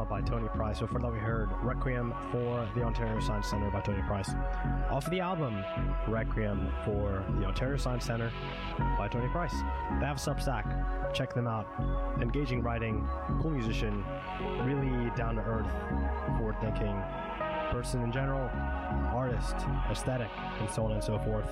Drama by Tony Price. Before that, we heard Requiem for the Ontario Science Centre by Tony Price. Off of the album, Requiem for the Ontario Science Centre by Tony Price. They have a Substack. Check them out. Engaging writing, cool musician, really down-to-earth, forward-thinking person in general, artist, aesthetic, and so on and so forth.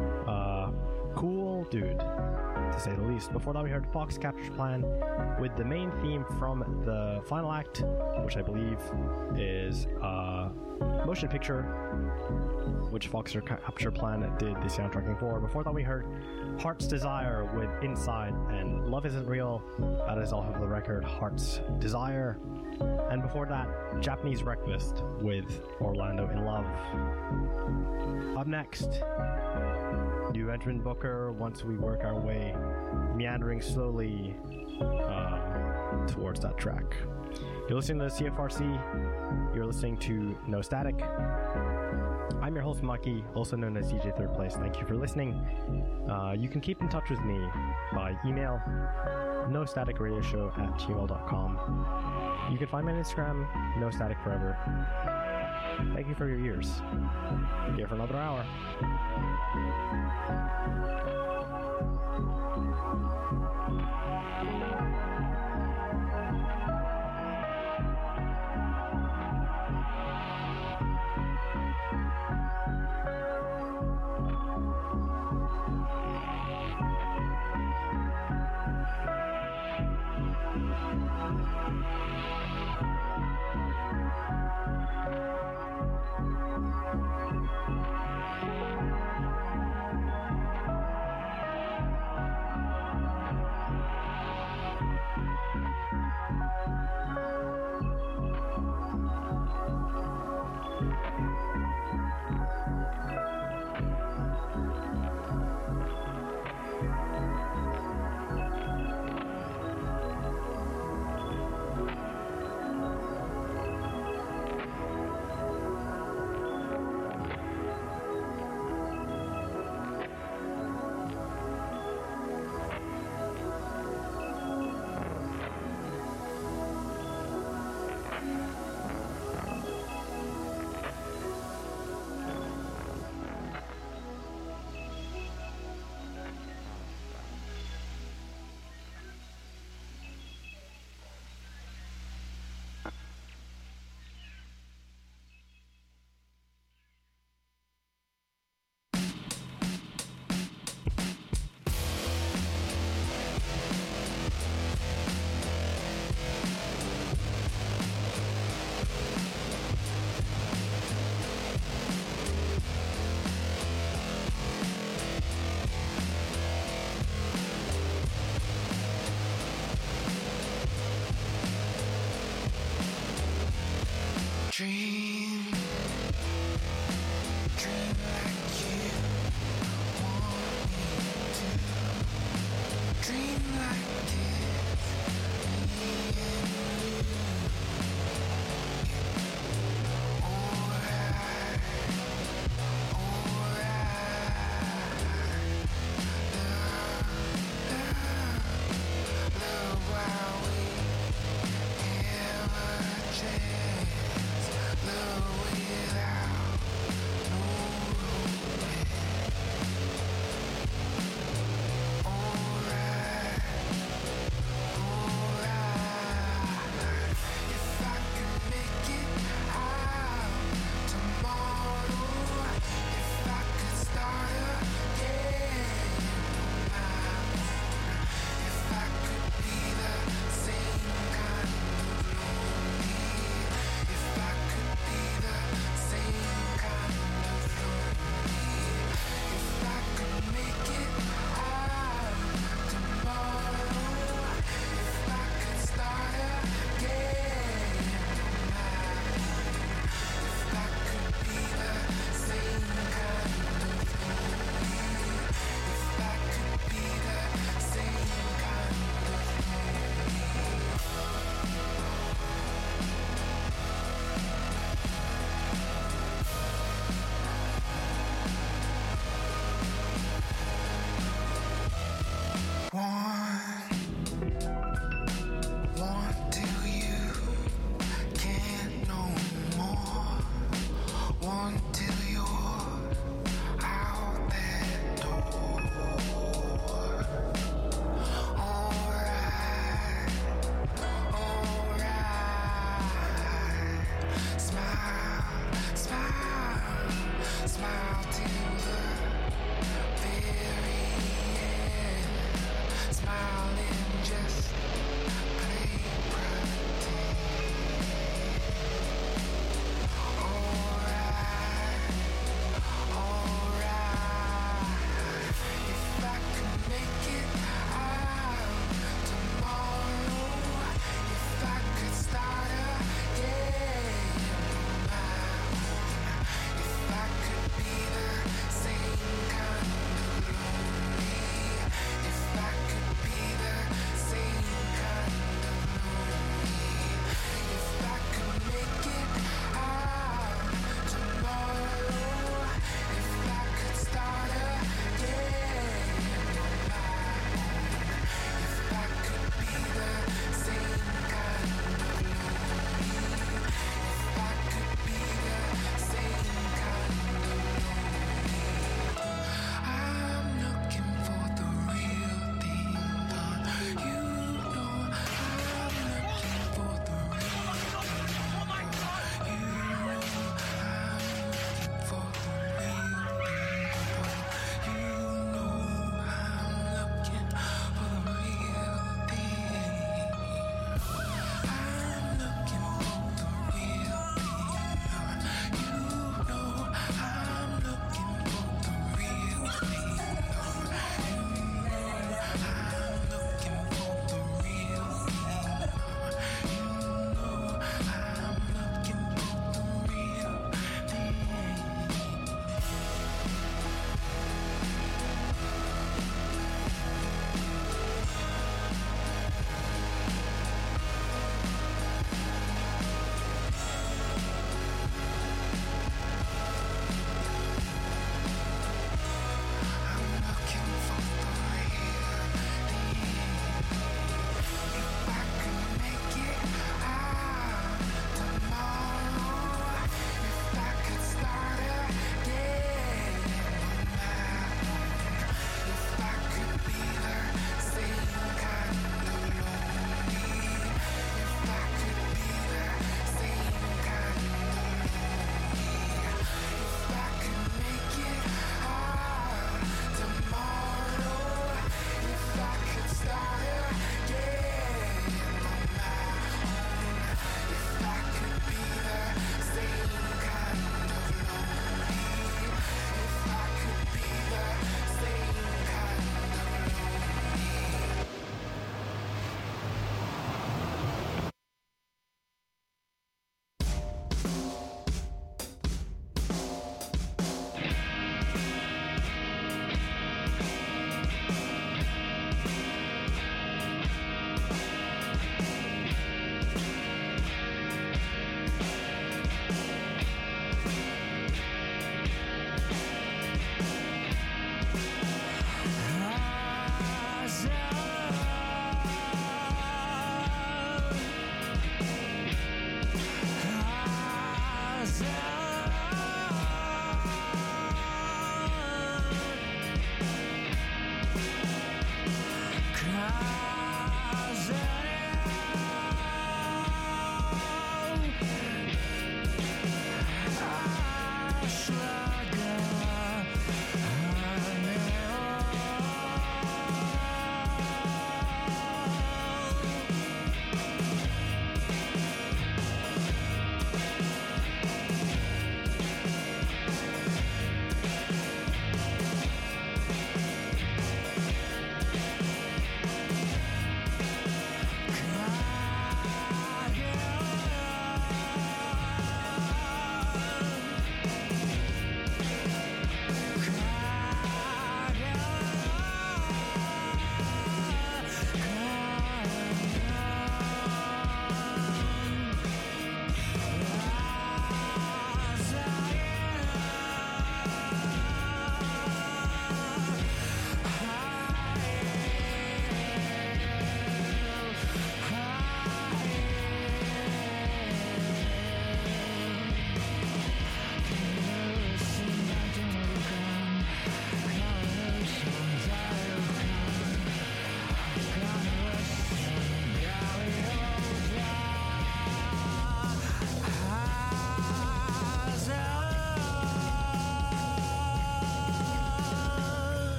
Cool dude, to say the least. Before that, we heard Foxcatcher's Plan with the main theme from the final act, which I believe is motion picture, which Foxcatcher Plan did the soundtracking for. Before that, we heard Heart's Desire with Inside and Love Isn't Real. That is off of the record Heart's Desire. And before that, Japanese Breakfast with Orlando in Love. Up next, new entrant Booker, once we work our way, meandering slowly towards that track. You're listening to the CFRC. You're listening to No Static. I'm your host, Maki, also known as DJ Third Place. Thank you for listening. You can keep in touch with me by email, nostaticradioshow@gmail.com. You can find me on Instagram, No Static Forever. Thank you for your ears. Here for another hour.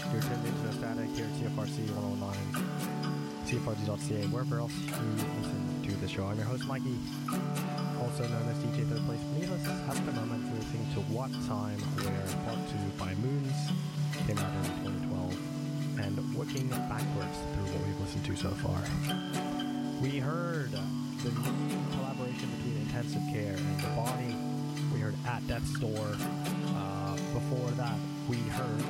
You're tuned into No Static here at CFRC 109, CFRZ.ca, wherever else you listen to the show. I'm your host, Mikey, also known as DJ Third Place Beneath us. At the moment, you're listening to What Time, Where, Part 2 by Moons, came out in 2012, and working backwards through what we've listened to so far. We heard the new collaboration between Intensive Care and The Body. We heard At Death's Door. Before that, we heard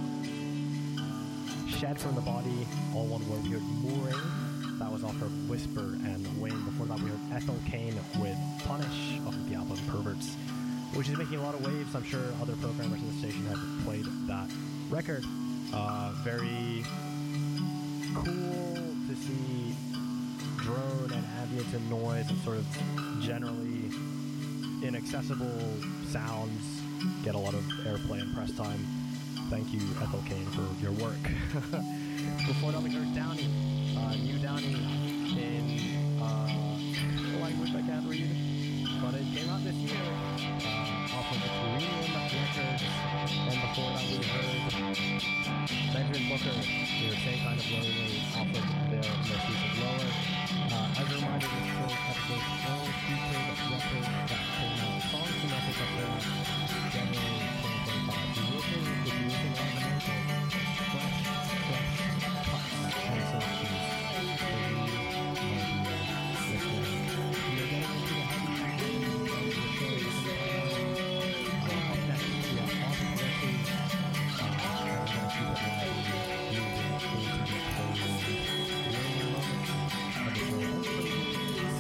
Shed from The Body, all one word. We heard Mooring, that was off of Whisper and Wayne. Before that, we heard Ethel Cain with Punish off of the album Perverts, which is making a lot of waves. I'm sure other programmers in the station have played that record. Very cool to see drone and ambient and noise and sort of generally inaccessible sounds get a lot of airplay and press time. Thank you, Ethel Cain, for your work. Before that, we heard Downey, new Downey in a language I can't read, but it came out this year off of the Korean Records. And before that, we heard Benjamin Booker, the same kind of lonely off of their most recent Lower. As a reminder, this show's episode all featured records that came out, songs and methods that came out January 2025. We will be using all the fresh cuts and selections for you, my dear listener. We are getting into the heavy of the show. Up next, we have Awesome Versus. We're going to keep it live moving into the closing moments of the show.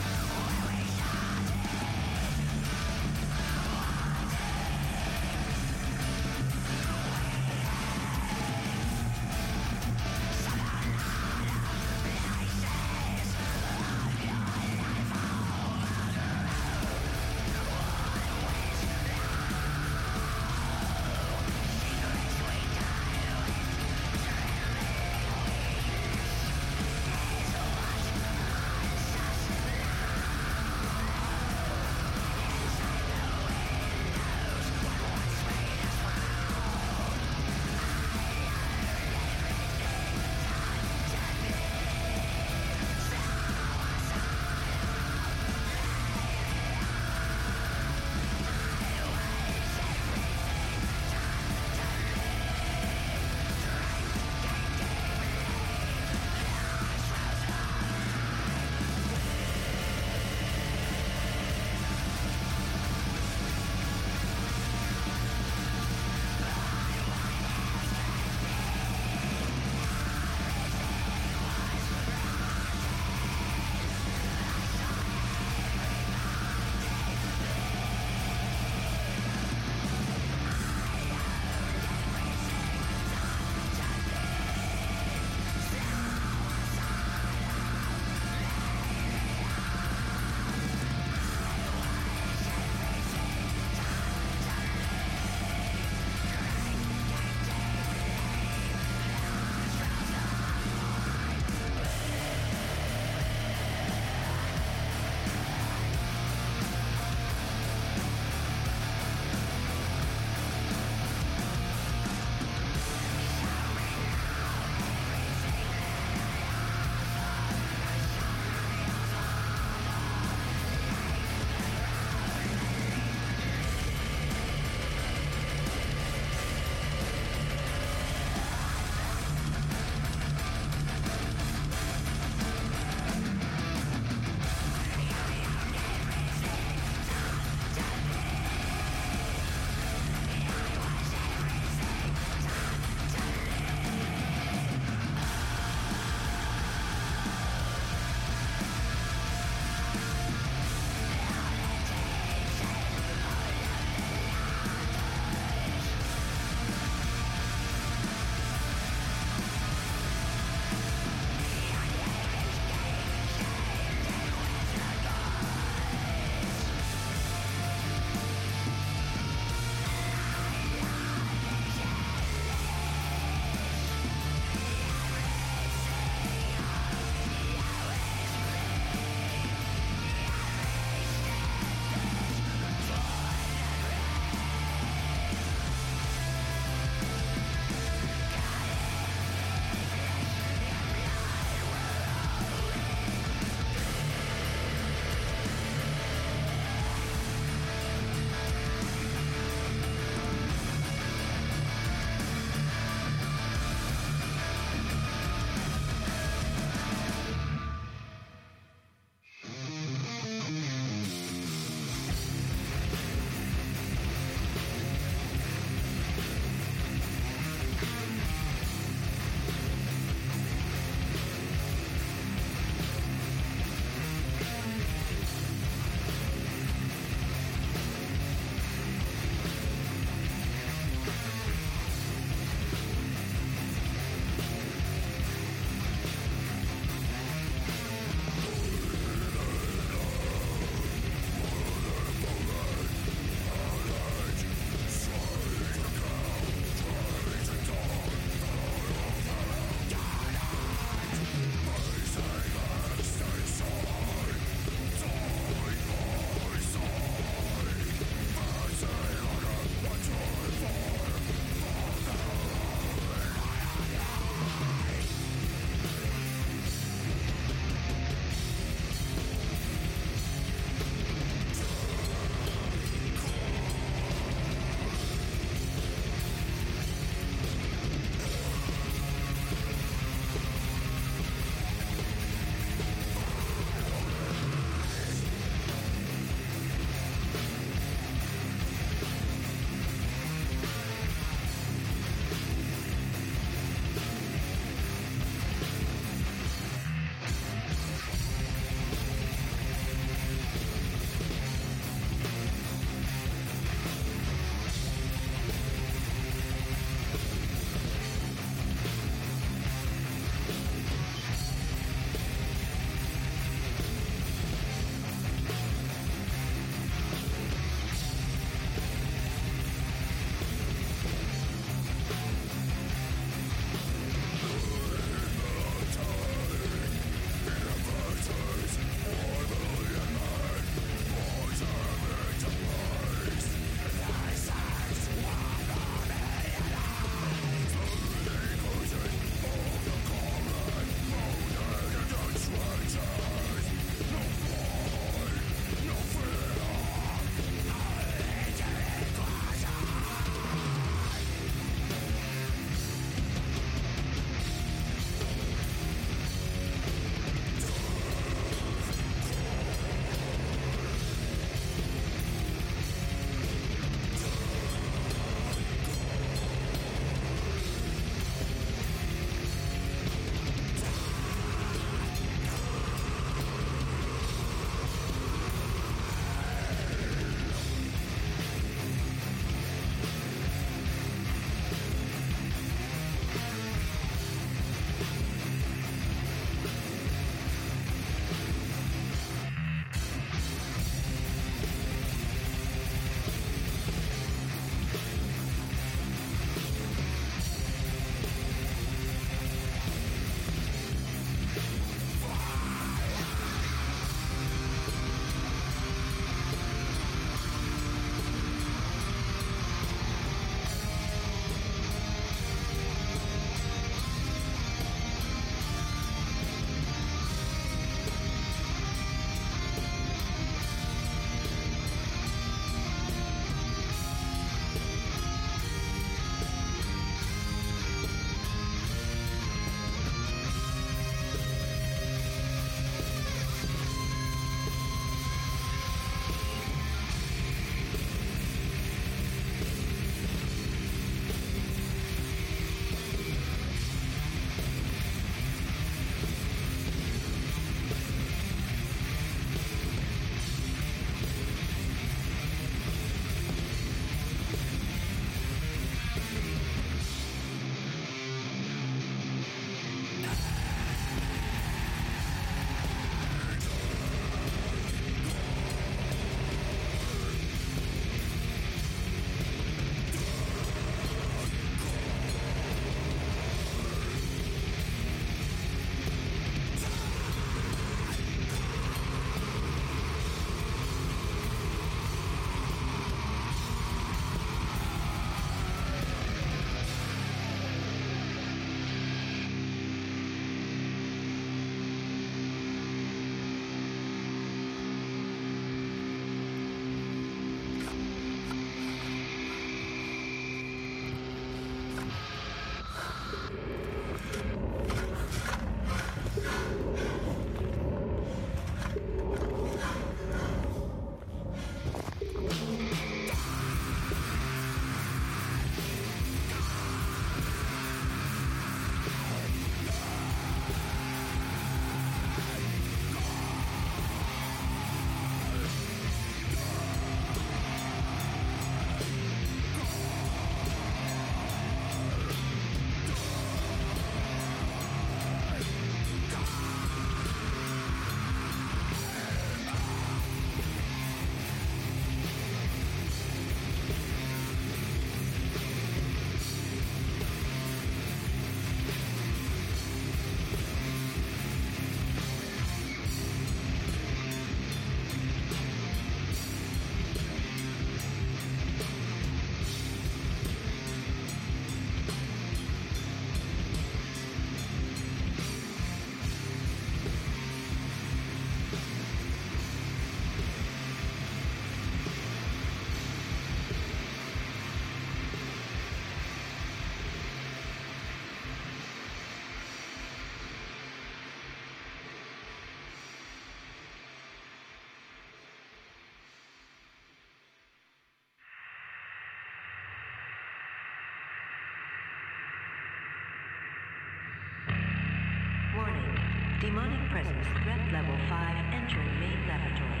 presence. Threat level 5 entering main laboratory.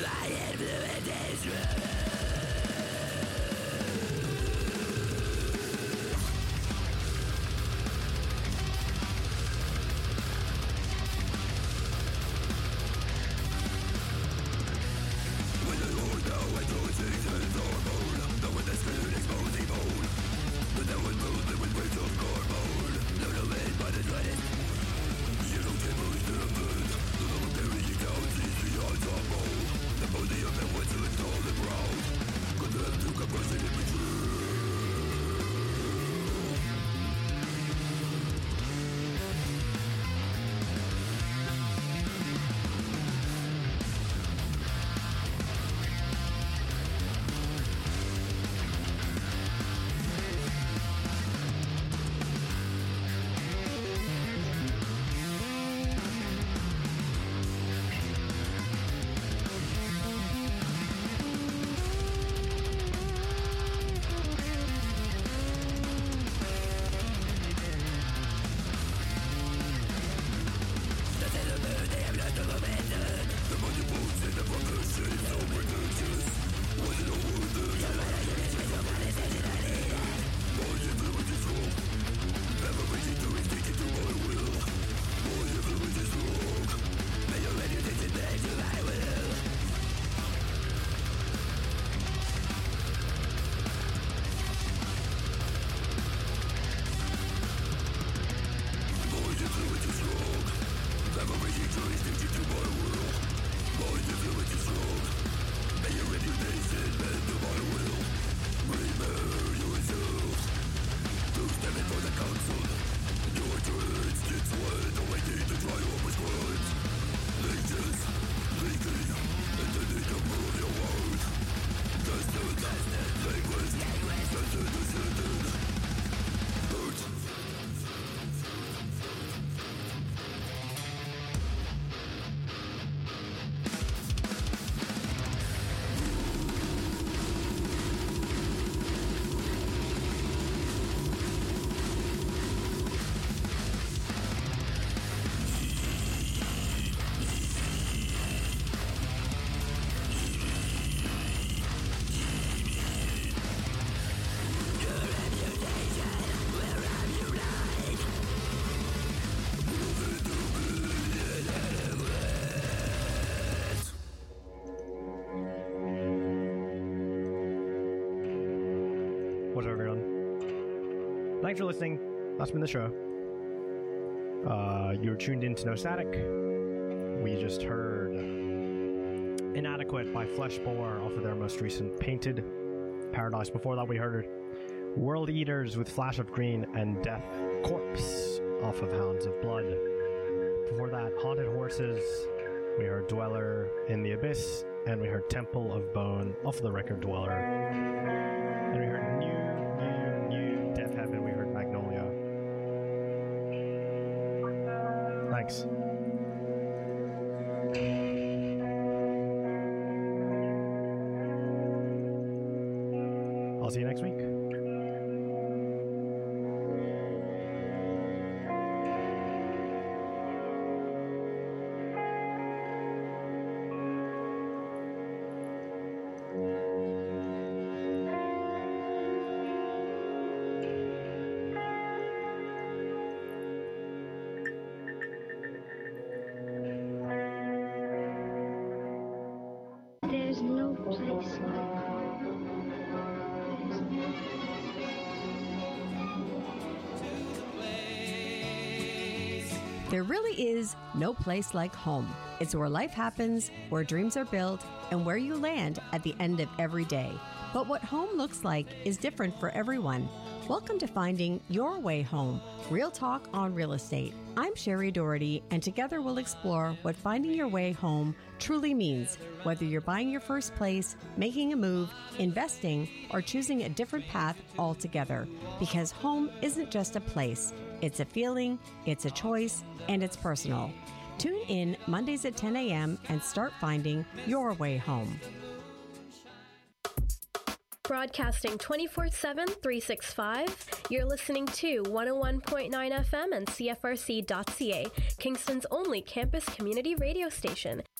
What's up, everyone? Thanks for listening. That's been the show. You're tuned in to No Static. We just heard Inadequate by Fleshbore off of their most recent Painted Paradise. Before that, we heard World Eaters with Flash of Green and Death Corpse off of Hounds of Blood. Before that, Haunted Horses. We heard Dweller in the Abyss, and we heard Temple of Bone off of the record Dweller. And we heard New Death Heaven. We heard Magnolia. Thanks. I'll see you next week. There's no place like There really is no place like home. It's where life happens, where dreams are built, and where you land at the end of every day. But what home looks like is different for everyone. Welcome to Finding Your Way Home, Real Talk on Real Estate. I'm Sherry Doherty, and together we'll explore what finding your way home truly means, whether you're buying your first place, making a move, investing, or choosing a different path altogether. Because home isn't just a place. It's a feeling, it's a choice, and it's personal. Tune in Mondays at 10 a.m. and start finding your way home. Broadcasting 24/7, 365, you're listening to 101.9 FM and CFRC.ca, Kingston's only campus community radio station.